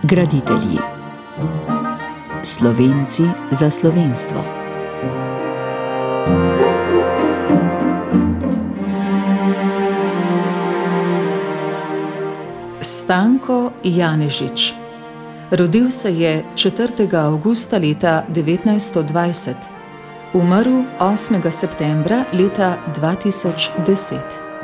Graditelji. Slovenci za slovenstvo. Stanko Janežič. Rodil se je 4. avgusta leta 1920, umrl 8. septembra leta 2010.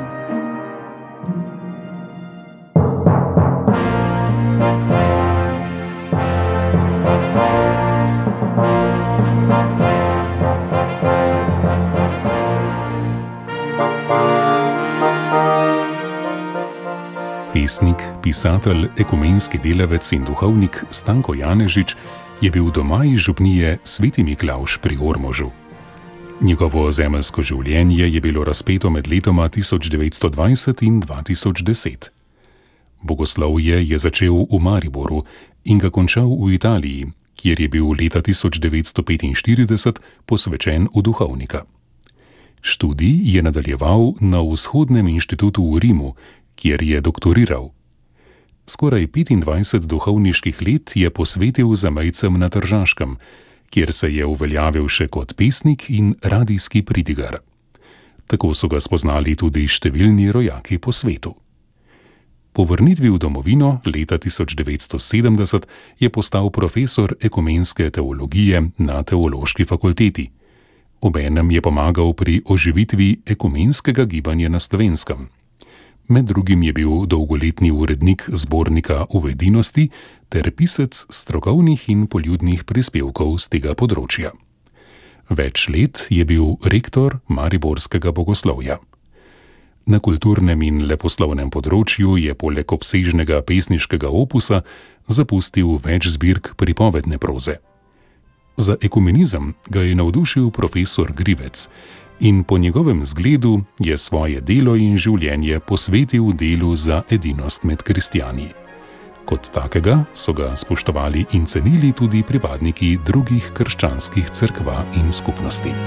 Pesnik, pisatelj, ekumenski delavec in duhovnik Stanko Janežič je bil doma iz župnije Sveti Miklavž pri Ormožu. Njegovo zemeljsko življenje je bilo razpeto med letoma 1920 in 2010. Bogoslovje je začel v Mariboru in ga končal v Italiji, kjer je bil leta 1945 posvečen v duhovnika. Študij je nadaljeval na Vzhodnem inštitutu v Rimu, kjer je doktoriral. Skoraj 25 duhovniških let je posvetil zamejcem na Tržaškem, kjer se je uveljavil še kot pesnik in radijski pridigar. Tako so ga spoznali tudi številni rojaki po svetu. Po vrnitvi v domovino leta 1970 je postal profesor ekumenske teologije na Teološki fakulteti. Obenem je pomagal pri oživitvi ekumenskega gibanja na Slovenskem. Med drugim je bil dolgoletni urednik zbornika V edinosti ter pisec strokovnih in poljudnih prispevkov z tega področja. Več let je bil rektor mariborskega bogoslovja. Na kulturnem in leposlovnem področju je poleg obsežnega pesniškega opusa zapustil več zbirk pripovedne proze. Za ekumenizem ga je navdušil profesor Grivec in po njegovem zgledu je svoje delo in življenje posvetil delu za edinost med kristjani. Kot takega so ga spoštovali in cenili tudi pripadniki drugih krščanskih cerkva in skupnosti.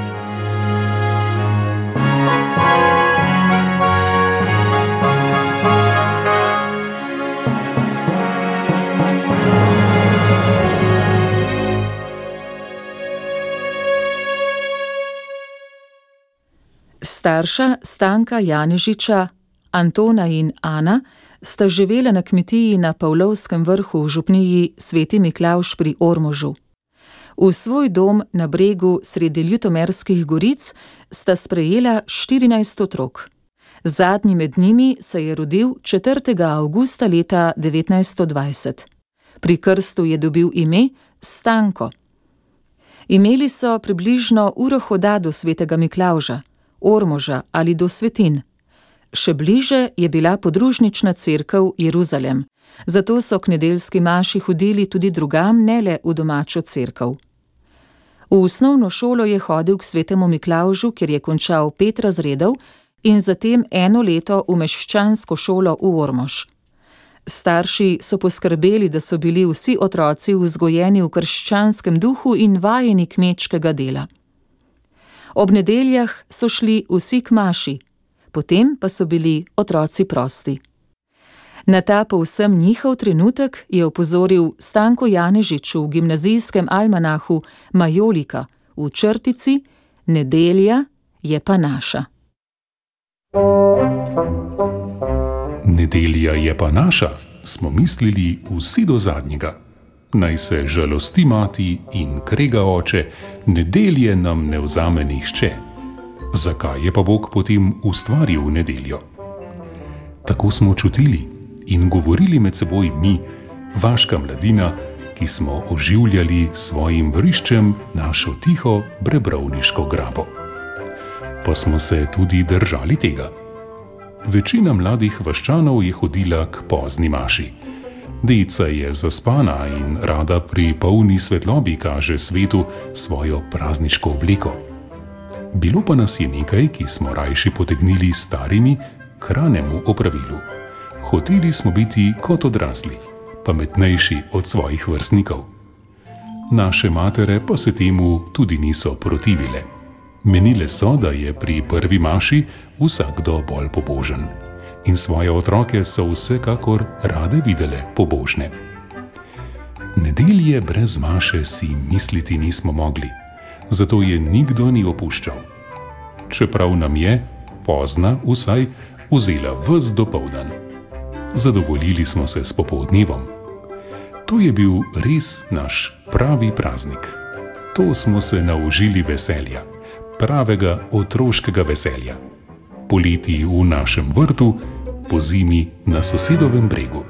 Starša Stanka Janežiča, Antona in Ana, sta živela na kmetiji na Pavlovskem vrhu v župniji Sveti Miklavž pri Ormožu. V svoj dom na bregu sredi Ljutomerskih goric sta sprejela 14 otrok. Zadnji med njimi se je rodil 4. avgusta leta 1920. Pri krstu je dobil ime Stanko. Imeli so približno uro hoda do Svetega Miklavža, Ormoža ali do Svetin. Še bliže je bila podružnična cerkev Jeruzalem, zato so k nedeljski maši hodili tudi drugam, ne le v domačo cerkev. V osnovno šolo je hodil k Svetemu Miklavžu, kjer je končal 5 razredov in zatem 1 leto v meščansko šolo v Ormož. Starši so poskrbeli, da so bili vsi otroci vzgojeni v krščanskem duhu in vajeni kmečkega dela. Ob nedeljah so šli vsi k maši, potem pa so bili otroci prosti. Na ta povsem njihov trenutek je opozoril Stanko Janežič v gimnazijskem almanahu Majolika v črtici Nedelja je pa naša. Nedelja je pa naša, smo mislili vsi do zadnjega. Naj se žalosti mati in krega oče, nedelje nam ne vzame nihče. Zakaj je pa Bog potem ustvaril nedeljo? Tako smo čutili in govorili med seboj mi, vaška mladina, ki smo oživljali svojim vriščem našo tiho brebrovniško grabo. Pa smo se tudi držali tega. Večina mladih vaščanov je hodila k pozni maši. Deca je zaspana in rada pri polni svetlobi kaže svetu svojo prazniško obleko. Bilo pa nas je nekaj, ki smo rajši potegnili starimi k ranemu opravilu. Hoteli smo biti kot odrasli, pametnejši od svojih vrstnikov. Naše matere pa se temu tudi niso protivile. Menile so, da je pri prvi maši vsakdo bolj pobožen. In svoje otroke so vsekakor rade videle pobožne. Nedelje brez maše si misliti nismo mogli, zato je nikdo ni opuščal. Čeprav nam je, pozna vsaj, vzela ves dopoldan. Zadovoljili smo se s popoldnevom. To je bil res naš pravi praznik. To smo se naužili veselja, pravega otroškega veselja. Poleti v našem vrtu, pozimi na sosedovem bregu.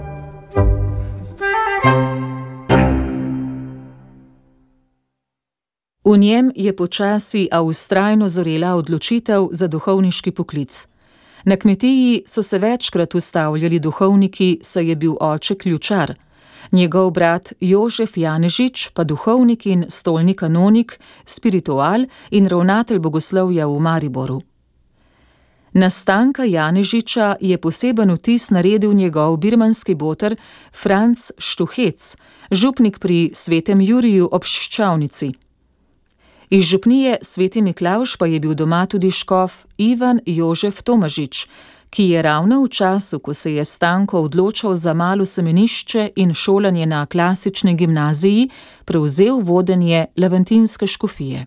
V njem je počasi, a vztrajno zorela odločitev za duhovniški poklic. Na kmetiji so se večkrat ustavljali duhovniki, saj je bil oče ključar. Njegov brat Jožef Janežič pa duhovnik in stolni kanonik, spiritual in ravnatelj bogoslovja v Mariboru. Na Stanka Janežiča je poseben vtis naredil njegov birmanski boter Franc Štuhec, župnik pri Svetem Juriju ob Ščavnici. Iz župnije Sveti Miklavž pa je bil doma tudi škof Ivan Jožef Tomažič, ki je ravno v času, ko se je Stanko odločal za malo semenišče in šolanje na klasični gimnaziji, prevzel vodenje levantinske škofije.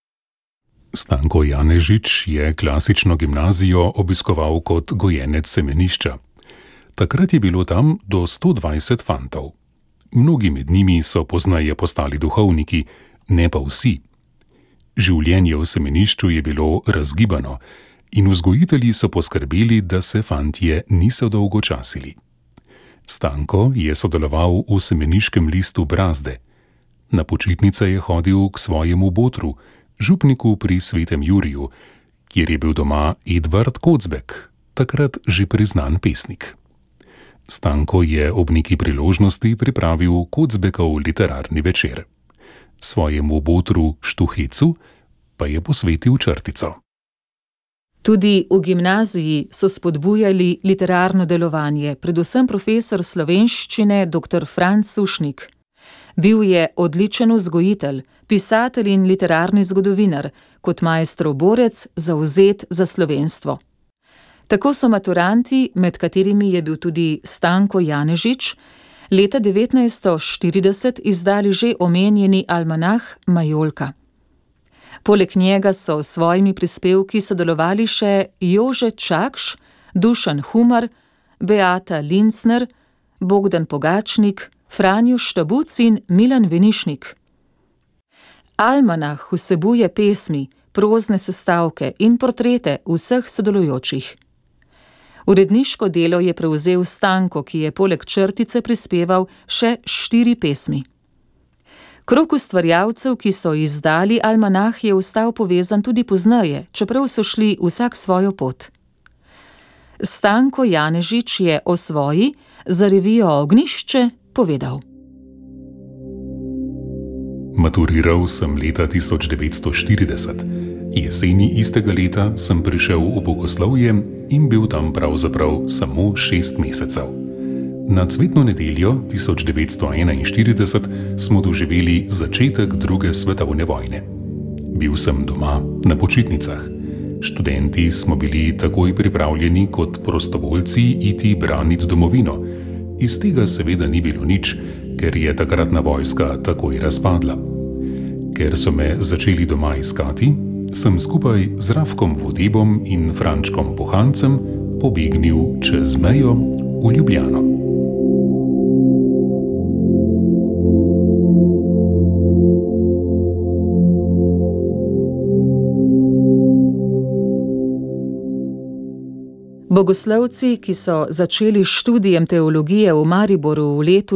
Stanko Janežič je klasično gimnazijo obiskoval kot gojenec semenišča. Takrat je bilo tam do 120 fantov. Mnogi med njimi so pozneje postali duhovniki, ne pa vsi. Življenje v semenišču je bilo razgibano in vzgojitelji so poskrbeli, da se fantje niso dolgočasili. Stanko je sodeloval v semeniškem listu Brazde. Na počitnice je hodil k svojemu botru, župniku pri Svetem Juriju, kjer je bil doma Edvard Kocbek, takrat že priznan pesnik. Stanko je ob neki priložnosti pripravil Kocbekov literarni večer. Svojemu botru Štuhecu pa je posvetil črtico. Tudi v gimnaziji so spodbujali literarno delovanje, predvsem profesor slovenščine dr. Franc Sušnik. Bil je odličen vzgojitelj, pisatelj in literarni zgodovinar, kot maestro borec zavzet za slovenstvo. Tako so maturanti, med katerimi je bil tudi Stanko Janežič, leta 1940 izdali že omenjeni almanah Majolka. Poleg njega so s svojimi prispevki sodelovali še Jože Čakš, Dušan Humar, Beata Lincner, Bogdan Pogačnik, Franjo Štabuc in Milan Venišnik. Almanah vsebuje pesmi, prozne sestavke in portrete vseh sodelujočih. Uredniško delo je prevzel Stanko, ki je poleg črtice prispeval še 4 pesmi. Krog ustvarjalcev, ki so izdali almanah, je ostal povezan tudi pozneje, čeprav so šli vsak svojo pot. Stanko Janežič je o svoji za revijo Ognjišče povedal. Maturiral sem leta 1940. Jeseni istega leta sem prišel v bogoslovje in bil tam pravzaprav samo 6 mesecev. Na cvetno nedeljo 1941 smo doživeli začetek druge svetovne vojne. Bil sem doma na počitnicah. Študenti smo bili takoj pripravljeni kot prostovoljci iti braniti domovino. Iz tega seveda ni bilo nič, ker je takratna vojska takoj razpadla. Ker so me začeli doma iskati, sem skupaj z Rafkom Vodebom in Frančkom Pohancem pobegnil čez mejo v Ljubljano. Bogoslovci, ki so začeli študijem teologije v Mariboru v letu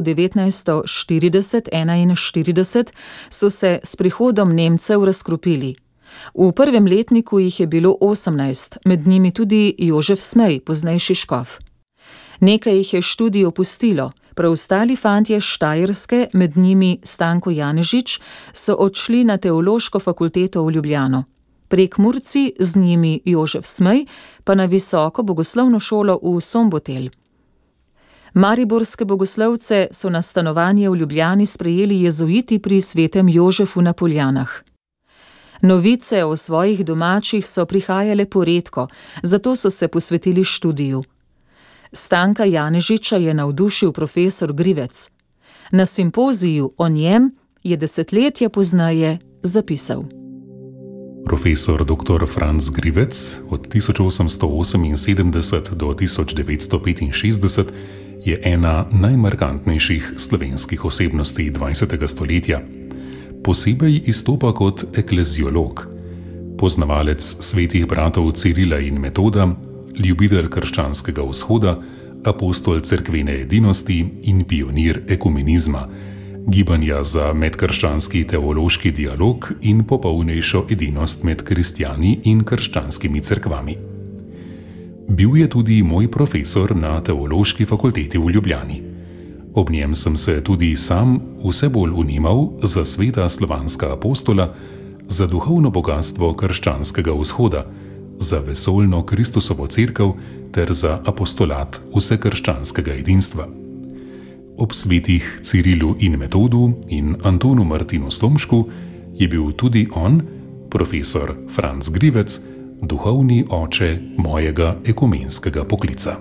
1940–41, so se s prihodom Nemcev razkropili. V prvem letniku jih je bilo 18, med njimi tudi Jožef Smej, poznejši škof. Nekaj jih je študij opustilo, preostali fantje Štajerske, med njimi Stanko Janežič, so odšli na teološko fakulteto v Ljubljano. Prekmurci, z njimi Jožef Smej, pa na visoko bogoslovno šolo v Sombotelj. Mariborske bogoslovce so na stanovanje v Ljubljani sprejeli jezuiti pri Svetem Jožefu na Poljanah. Novice o svojih domačih so prihajale poredko, zato so se posvetili študiju. Stanka Janežiča je navdušil profesor Grivec. Na simpoziju o njem je desetletja pozneje zapisal: Profesor dr. Franc Grivec od 1878 do 1965 je ena najmarkantnejših slovenskih osebnosti 20. stoletja. Posebej izstopa kot ekleziolog, poznavalec svetih bratov Cirila in Metoda, ljubitelj krščanskega vzhoda, apostol cerkvene edinosti in pionir ekumenizma, gibanja za medkrščanski teološki dialog in popolnejšo edinost med kristjani in krščanskimi cerkvami. Bil je tudi moj profesor na Teološki fakulteti v Ljubljani. Ob njem sem se tudi sam vse bolj unimal za sveta slovanska apostola, za duhovno bogatstvo krščanskega vzhoda, za vesoljno Kristusovo cerkev ter za apostolat vsekrščanskega edinstva. Ob svetih Cirilu in Metodu in Antonu Martinu Slomšku je bil tudi on, profesor Franc Grivec, duhovni oče mojega ekumenskega poklica.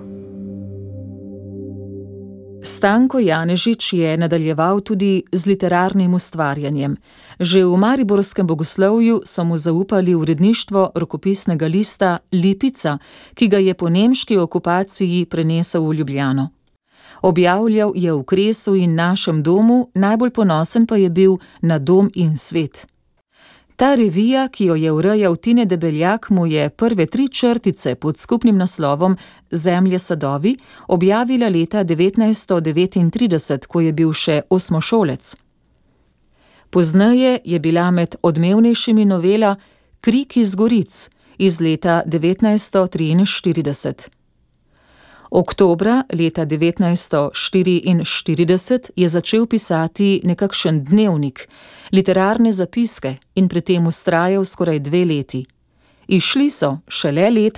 Stanko Janežič je nadaljeval tudi z literarnim ustvarjanjem. Že v mariborskem bogoslovju so mu zaupali uredništvo rokopisnega lista Lipica, ki ga je po nemški okupaciji prenesel v Ljubljano. Objavljal je v Kresu in Našem domu, najbolj ponosen pa je bil na Dom in svet. Ta revija, ki jo je urejal Tine Debeljak, mu je prve 3 črtice pod skupnim naslovom Zemlje sadovi objavila leta 1939, ko je bil še osmošolec. Pozneje je bila med odmevnejšimi novela Krik iz goric iz leta 1943. Oktobra leta 1944 je začel pisati nekakšen dnevnik, literarne zapiske in pri tem vztrajal skoraj 2 leti. Izšli so šele leta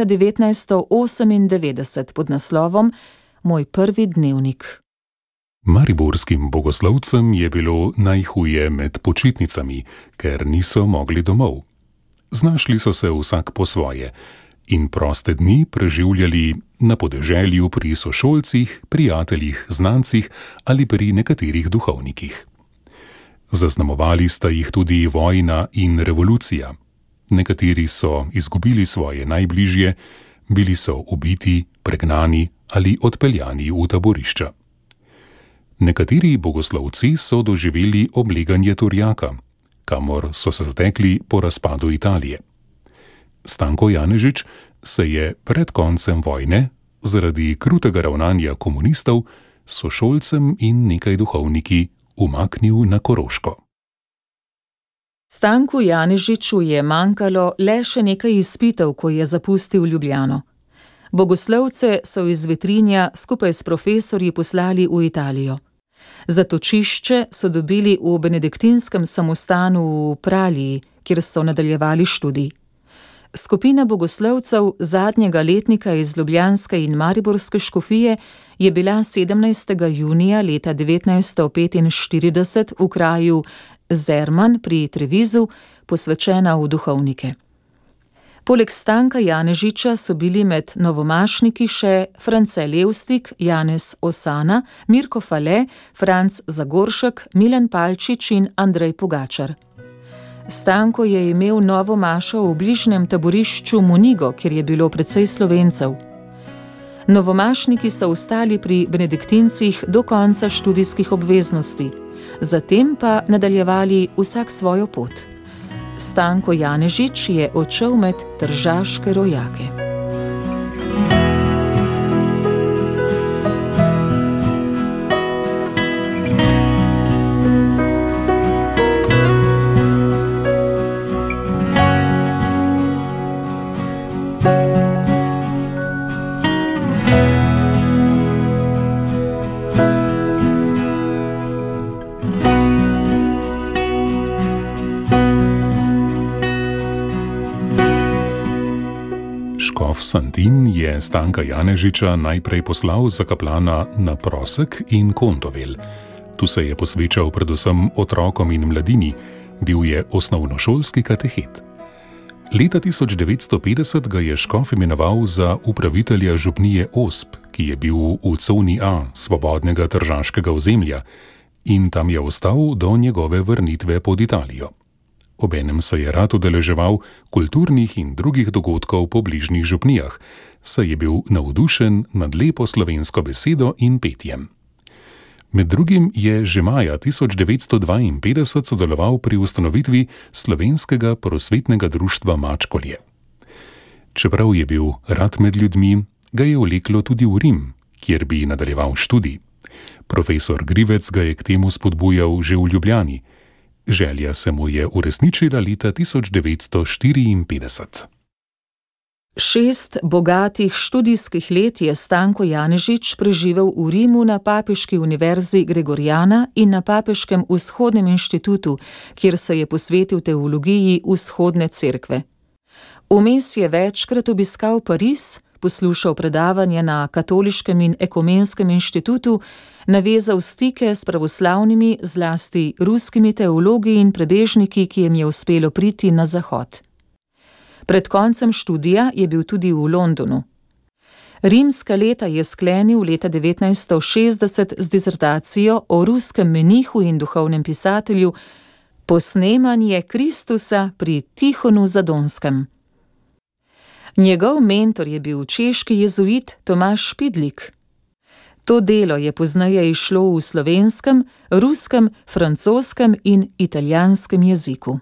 1998 pod naslovom Moj prvi dnevnik. Mariborskim bogoslovcem je bilo najhuje med počitnicami, ker niso mogli domov. Znašli so se vsak po svoje in proste dni preživljali na podeželju pri sošolcih, prijateljih, znancih ali pri nekaterih duhovnikih. Zaznamovali sta jih tudi vojna in revolucija. Nekateri so izgubili svoje najbližje, bili so ubiti, pregnani ali odpeljani v taborišča. Nekateri bogoslovci so doživeli obleganje Turjaka, kamor so se zatekli po razpadu Italije. Stanko Janežič se je pred koncem vojne zaradi krutega ravnanja komunistov sošolcem in nekaj duhovniki umaknil na Koroško. Stanku Janežiču je manjkalo le še nekaj izpitev, ko je zapustil Ljubljano. Bogoslovce so iz Vetrinja skupaj s profesorji poslali v Italijo. Zatočišče so dobili v benediktinskem samostanu v Praliji, kjer so nadaljevali študij. Skupina bogoslovcev zadnjega letnika iz ljubljanske in mariborske škofije je bila 17. junija leta 1945 v kraju Zerman pri Trevizu posvečena v duhovnike. Poleg Stanka Janežiča so bili med novomašniki še France Levstik, Janez Osana, Mirko Fale, Franc Zagoršek, Milan Palčič in Andrej Pogačar. Stanko je imel novo mašo v bližnjem taborišču Munigo, kjer je bilo precej Slovencev. Novomašniki so ostali pri benediktincih do konca študijskih obveznosti, zatem pa nadaljevali vsak svojo pot. Stanko Janežič je odšel med tržaške rojake. Škof Santin je Stanka Janežiča najprej poslal za kaplana na Prosek in Kontovel. Tu se je posvečal predvsem otrokom in mladini, bil je osnovnošolski katehet. Leta 1950 ga je škof imenoval za upravitelja župnije Osp, ki je bil v coni A svobodnega tržaškega ozemlja, in tam je ostal do njegove vrnitve pod Italijo. Obenem se je rad udeleževal kulturnih in drugih dogodkov po bližnjih župnijah, saj je bil navdušen nad lepo slovensko besedo in petjem. Med drugim je že maja 1952 sodeloval pri ustanovitvi Slovenskega prosvetnega društva Mačkolje. Čeprav je bil rad med ljudmi, ga je vleklo tudi v Rim, kjer bi nadaljeval študij. Profesor Grivec ga je k temu spodbujal že v Ljubljani. Želja se mu je uresničila leta 1954. 6 bogatih študijskih let je Stanko Janežič preživel v Rimu na Papeški univerzi Gregoriana in na Papeškem vzhodnem inštitutu, kjer se je posvetil teologiji vzhodne cerkve. Vmes je večkrat obiskal Pariz, poslušal predavanja na Katoliškem in Ekumenskem inštitutu, navezal stike s pravoslavnimi, zlasti ruskimi teologi in prebežniki, ki jim je uspelo priti na Zahod. Pred koncem študija je bil tudi v Londonu. Rimska leta je sklenil leta 1960 z disertacijo o ruskem menihu in duhovnem pisatelju Posnemanje Kristusa pri Tihonu Zadonskem. Njegov mentor je bil češki jezuit Tomaž Špidlik. To delo je pozneje izšlo v slovenskem, ruskem, francoskem in italijanskem jeziku.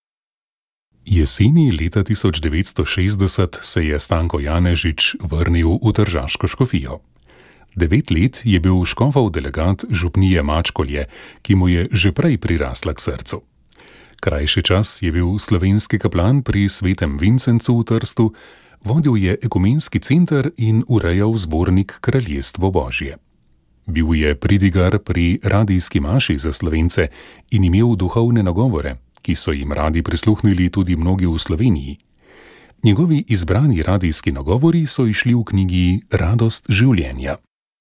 Jeseni leta 1960 se je Stanko Janežič vrnil v tržaško škofijo. 9 let je bil škofov delegat župnije Mačkolje, ki mu je že prej prirasla k srcu. Krajši čas je bil slovenski kaplan pri Svetem Vincencu v Trstu, vodil je ekumenski center in urejal zbornik Kraljestvo Božje. Bil je pridigar pri radijski maši za Slovence in imel duhovne nagovore, ki so jim radi prisluhnili tudi mnogi v Sloveniji. Njegovi izbrani radijski nagovori so išli v knjigi Radost življenja.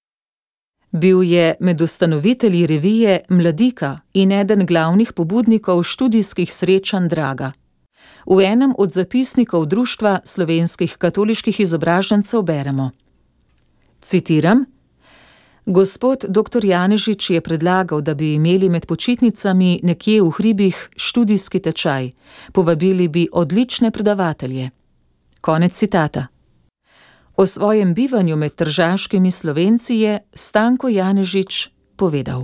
Bil je med ustanovitelji revije Mladika in eden glavnih pobudnikov študijskih srečanj Draga. V enem od zapisnikov Društva slovenskih katoliških izobražencev beremo. Citiram: Gospod dr. Janežič je predlagal, da bi imeli med počitnicami nekje v hribih študijski tečaj. Povabili bi odlične predavatelje. Konec citata. O svojem bivanju med tržaškimi Slovenci je Stanko Janežič povedal.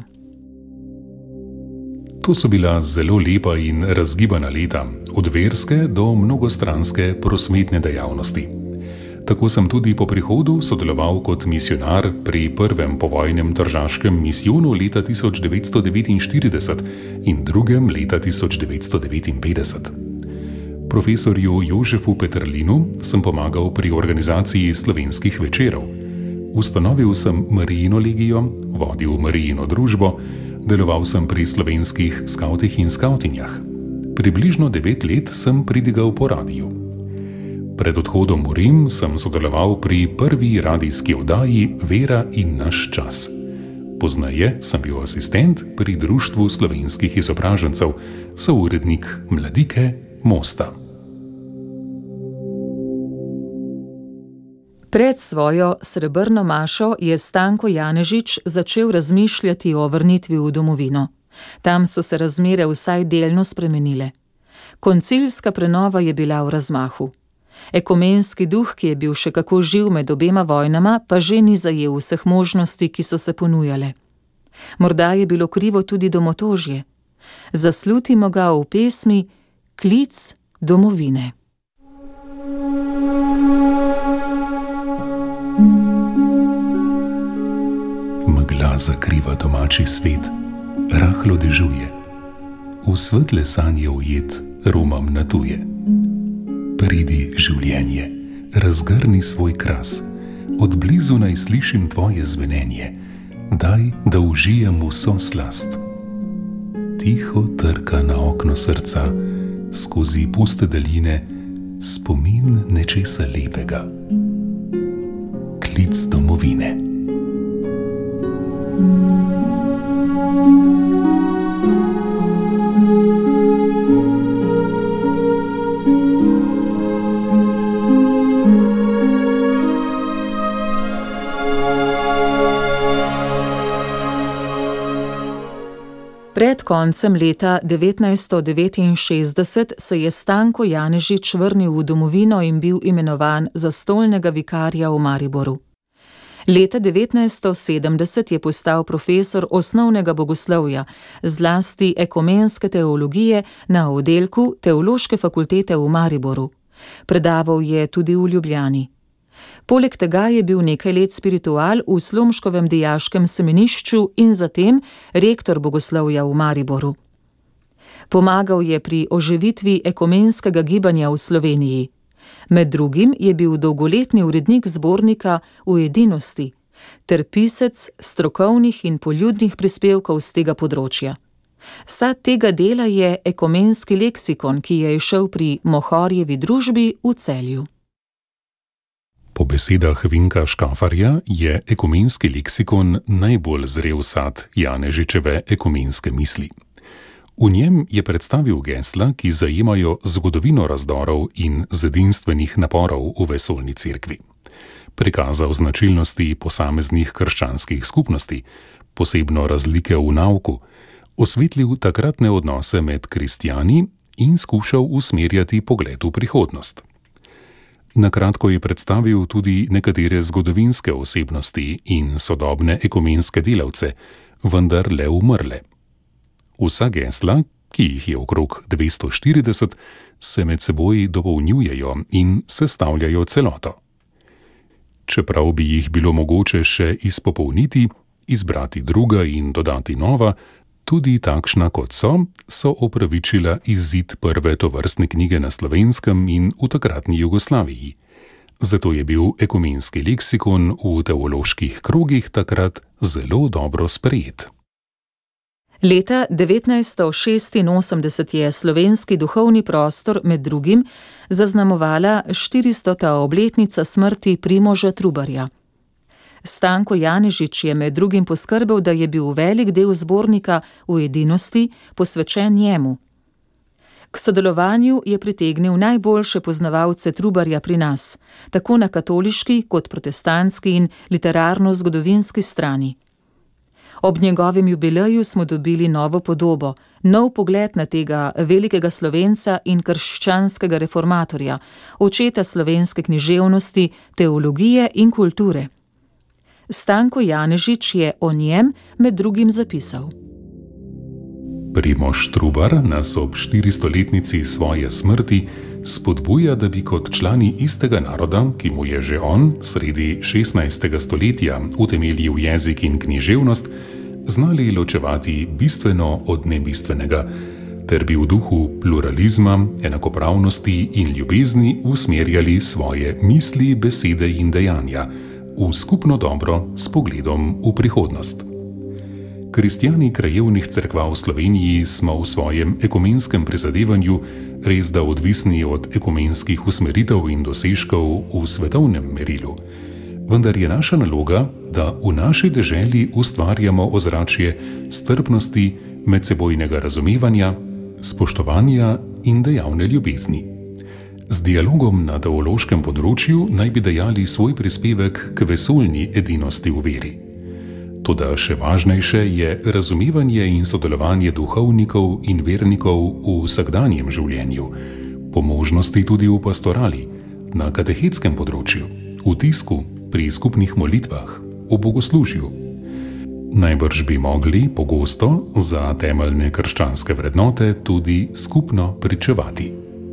To so bila zelo lepa in razgibana leta, od verske do mnogostranske prosvetne dejavnosti. Tako sem tudi po prihodu sodeloval kot misionar pri prvem povojnem tržaškem misijonu leta 1949 in drugem leta 1959. Profesorju Jožefu Peterlinu sem pomagal pri organizaciji slovenskih večerov. Ustanovil sem Marijino legijo, vodil Marijino družbo, deloval sem pri slovenskih skavtih in skavtinjah. Približno 9 let sem pridigal po radiju. Pred odhodom v Rim sem sodeloval pri prvi radijski oddaji Vera in naš čas. Pozneje sem bil asistent pri Društvu slovenskih izobražencev, sourednik Mladike Mosta. Pred svojo srebrno mašo je Stanko Janežič začel razmišljati o vrnitvi v domovino. Tam so se razmere vsaj delno spremenile. Koncilska prenova je bila v razmahu. Ekumenski duh, ki je bil še kako živ med obema vojnama, pa že ni zajel vseh možnosti, ki so se ponujale. Morda je bilo krivo tudi domotožje. Zaslutimo ga v pesmi Klic domovine. Megla zakriva domači svet, rahlo dežuje. V svetle sanje ujet romam na tuje. Pridi, življenje, razgrni svoj kras, od blizu naj slišim tvoje zvenenje, daj, da užijem vso slast. Tiho trka na okno srca, skozi puste daljine, spomin nečesa lepega. Klic domovine. Pred koncem leta 1969 se je Stanko Janežič vrnil v domovino in bil imenovan za stolnega vikarja v Mariboru. Leta 1970 je postal profesor osnovnega bogoslovja, zlasti ekumenske teologije na oddelku Teološke fakultete v Mariboru. Predaval je tudi v Ljubljani. Poleg tega je bil nekaj let spiritual v Slomškovem dijaškem semenišču in zatem rektor bogoslovja v Mariboru. Pomagal je pri oživitvi ekumenskega gibanja v Sloveniji. Med drugim je bil dolgoletni urednik zbornika V edinosti ter pisec strokovnih in poljudnih prispevkov z tega področja. Sad tega dela je ekumenski leksikon, ki je izšel pri Mohorjevi družbi v Celju. Po besedah Vinka Škafarja je ekumenski leksikon najbolj zrel sad Janežičeve ekumenske misli. V njem je predstavil gesla, ki zajemajo zgodovino razdorov in zedinstvenih naporov v vesoljni cerkvi. Prikazal značilnosti posameznih krščanskih skupnosti, posebno razlike v nauku, osvetlil takratne odnose med kristjani in skušal usmerjati pogled v prihodnost. Na kratko je predstavil tudi nekatere zgodovinske osebnosti in sodobne ekumenske delavce, vendar le umrle. Vsa gesla, ki jih je okrog 240, se med seboj dopolnjujejo in sestavljajo celoto. Čeprav bi jih bilo mogoče še izpopolniti, izbrati druga in dodati nova, tudi takšna kot so opravičila izid prve tovrstne knjige na Slovenskem in v takratni Jugoslaviji. Zato je bil ekumenski leksikon v teoloških krogih takrat zelo dobro sprejet. Leta 1986 je slovenski duhovni prostor med drugim zaznamovala 400. obletnica smrti Primoža Trubarja. Stanko Janežič je med drugim poskrbel, da je bil velik del zbornika V edinosti posvečen njemu. K sodelovanju je pritegnil najboljše poznavalce Trubarja pri nas, tako na katoliški kot protestantski in literarno-zgodovinski strani. Ob njegovem jubileju smo dobili novo podobo, nov pogled na tega velikega Slovenca in krščanskega reformatorja, očeta slovenske književnosti, teologije in kulture. Stanko Janežič je o njem med drugim zapisal. Primož Trubar nas ob 400-letnici svoje smrti spodbuja, da bi kot člani istega naroda, ki mu je že on sredi 16. stoletja utemeljil jezik in književnost, znali ločevati bistveno od nebistvenega, ter bi v duhu pluralizma, enakopravnosti in ljubezni usmerjali svoje misli, besede in dejanja v skupno dobro s pogledom v prihodnost. Kristjani krajevnih cerkva v Sloveniji smo v svojem ekumenskem prizadevanju resda odvisni od ekumenskih usmeritev in dosežkov v svetovnem merilu, vendar je naša naloga, da v naši deželi ustvarjamo ozračje strpnosti, medsebojnega razumevanja, spoštovanja in dejavne ljubezni. Z dialogom na teološkem področju naj bi dajali svoj prispevek k vesoljni edinosti v veri. Toda še važnejše je razumevanje in sodelovanje duhovnikov in vernikov v vsakdanjem življenju, po možnosti tudi v pastorali, na katehetskem področju, v tisku, pri skupnih molitvah, v bogoslužju. Najbrž bi mogli pogosto za temeljne krščanske vrednote tudi skupno pričevati.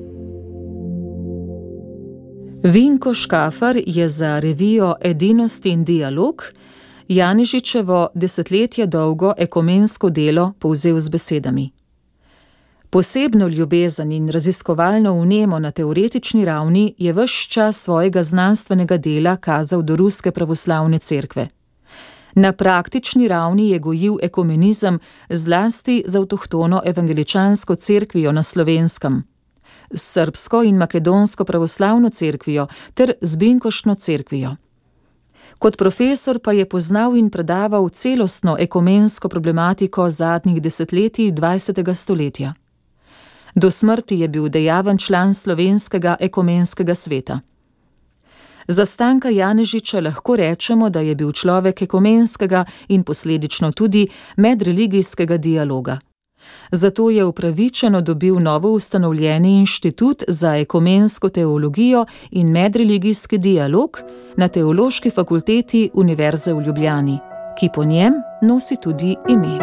Vinko Škafar je za revijo Edinost in dialog Janežičevo desetletje dolgo ekumensko delo povzel z besedami. Posebno ljubezen in raziskovalno vnemo na teoretični ravni je ves čas svojega znanstvenega dela kazal do Ruske pravoslavne cerkve. Na praktični ravni je gojil ekumenizem zlasti z avtohtono evangeličansko cerkvijo na Slovenskem, s srbsko in makedonsko pravoslavno cerkvijo ter z binkoštno cerkvijo. Kot profesor pa je poznal in predaval celostno ekumensko problematiko zadnjih desetletij 20. stoletja. Do smrti je bil dejaven član slovenskega ekumenskega sveta. Za Stanka Janežiča lahko rečemo, da je bil človek ekumenskega in posledično tudi medreligijskega dialoga. Zato je upravičeno dobil novo ustanovljeni inštitut za ekumensko teologijo in medreligijski dialog na Teološki fakulteti Univerze v Ljubljani, ki po njem nosi tudi ime.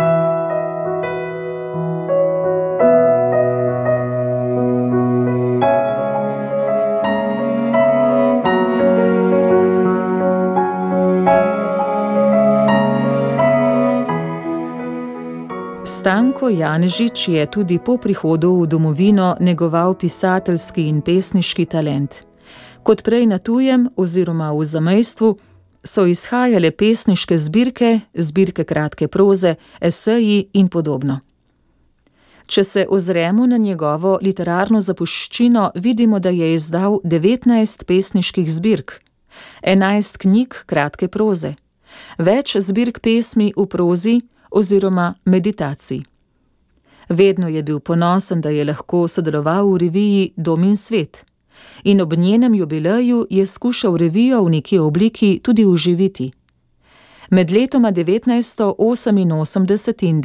Stanko Janežič je tudi po prihodu v domovino negoval pisateljski in pesniški talent. Kot prej na tujem oziroma v zamejstvu so izhajale pesniške zbirke kratke proze, eseji in podobno. Če se ozremo na njegovo literarno zapuščino, vidimo, da je izdal 19 pesniških zbirk, 11 knjig kratke proze, več zbirk pesmi v prozi oziroma meditacij. Vedno je bil ponosen, da je lahko sodeloval v reviji Dom in svet in ob njenem jubileju je skušal revijo v neki obliki tudi oživiti. Med letoma 1988 in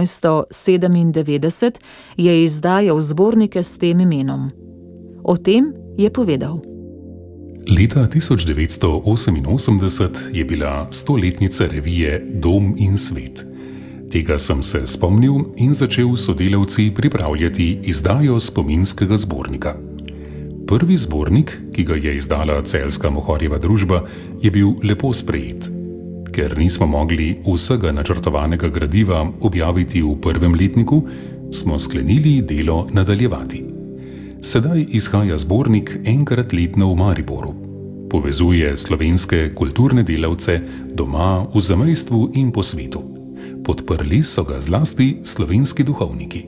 1997 je izdajal zbornike s tem imenom. O tem je povedal. Leta 1988 je bila 100-letnica revije Dom in svet. Tega sem se spomnil in začel s sodelavci pripravljati izdajo spominskega zbornika. Prvi zbornik, ki ga je izdala Celjska Mohorjeva družba, je bil lepo sprejet. Ker nismo mogli vsega načrtovanega gradiva objaviti v prvem letniku, smo sklenili delo nadaljevati. Sedaj izhaja zbornik enkrat letno v Mariboru. Povezuje slovenske kulturne delavce doma, v zamejstvu in po svetu. Podprli so ga zlasti slovenski duhovniki.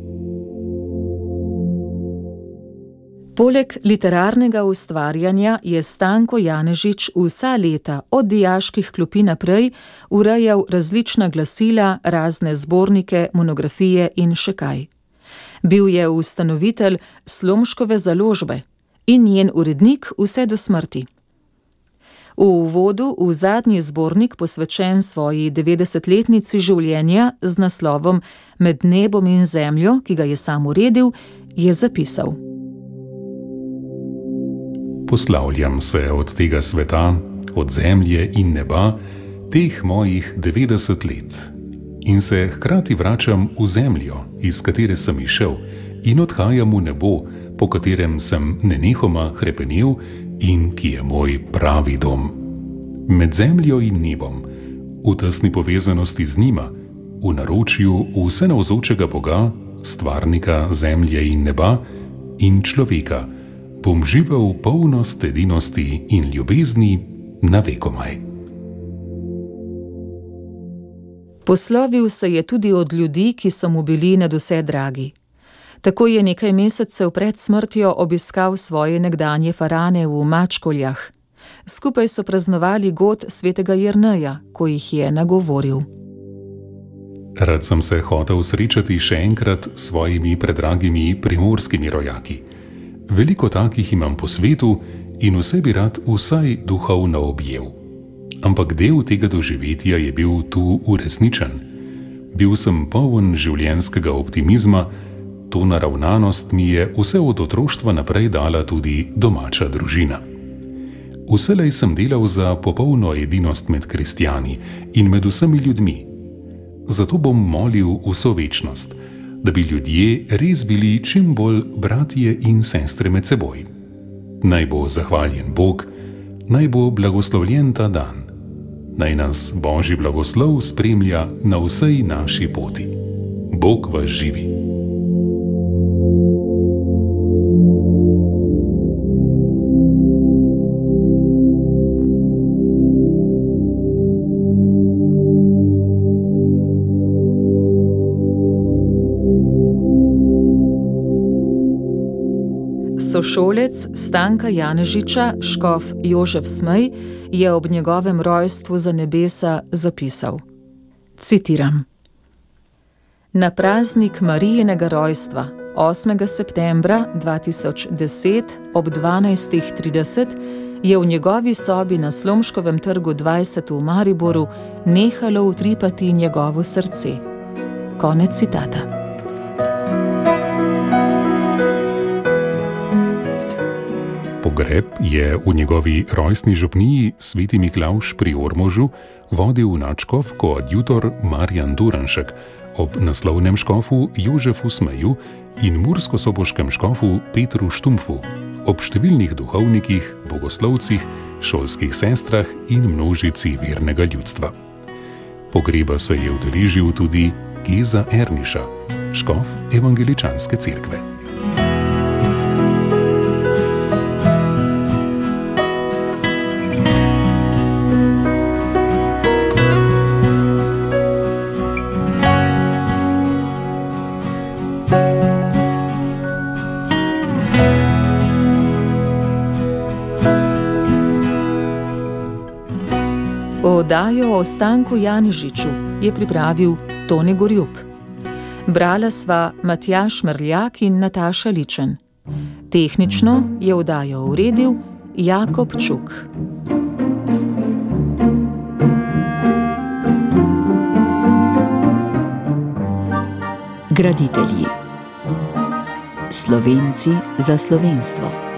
Poleg literarnega ustvarjanja je Stanko Janežič vsa leta od dijaških klopi naprej urejal različna glasila, razne zbornike, monografije in še kaj. Bil je ustanovitelj Slomškove založbe in njen urednik vse do smrti. V uvodu v zadnji zbornik, posvečen svoji 90-letnici življenja z naslovom Med nebom in zemljo, ki ga je sam uredil, je zapisal: Poslavljam se od tega sveta, od zemlje in neba, teh mojih 90 let. In se hkrati vračam v zemljo, iz katere sem izšel, in odhajam v nebo, po katerem sem nenehoma hrepenel in ki je moj pravi dom. Med zemljo in nebom, v tesni povezanosti z njima, v naročju vsenavzočega Boga, stvarnika zemlje in neba in človeka, bom živel polnost edinosti in ljubezni na vekomaj. Poslovil se je tudi od ljudi, ki so mu bili nadvse dragi. Tako je nekaj mesecev pred smrtjo obiskal svoje nekdanje farane v Mačkoljah. Skupaj so praznovali god svetega Jerneja, ko jih je nagovoril. Rad sem se hotel srečati še enkrat s svojimi predragimi primorskimi rojaki. Veliko takih imam po svetu in vse bi rad vsaj duhovno objel. Ampak del tega doživetja je bil tu uresničen. Bil sem poln življenjskega optimizma, to naravnanost mi je vse od otroštva naprej dala tudi domača družina. Vselej sem delal za popolno edinost med kristjani in med vsemi ljudmi. Zato bom molil vso večnost, da bi ljudje res bili čim bolj bratje in sestre med seboj. Naj bo zahvaljen Bog, naj bo blagoslovljen ta dan. Naj nas Božji blagoslov spremlja na vsej naši poti. Bog vas živi. Sošolec Stanka Janežiča, škof Jožef Smej, je ob njegovem rojstvu za nebesa zapisal. Citiram: Na praznik Marijinega rojstva 8. septembra 2010 ob 12.30 je v njegovi sobi na Slomškovem trgu 20 v Mariboru nehalo utripati njegovo srce. Konec citata. Pogreb je v njegovi rojstni župniji Sveti Miklavž pri Ormožu vodil nadškof koadjutor Marjan Duranšek ob naslovnem škofu Jožefu Smeju in murskosoboškem škofu Petru Štumpfu, ob številnih duhovnikih, bogoslovcih, šolskih sestrah in množici vernega ljudstva. Pogreba se je udeležil tudi Geza Erniša, škof evangeličanske cerkve. Oddajo o Stanku Janežiču je pripravil Tone Gorjup. Brala sva Matjaž Mrljak in Nataša Ličen. Tehnično je oddajo uredil Jakob Čuk. Graditelji. Slovenci za slovenstvo.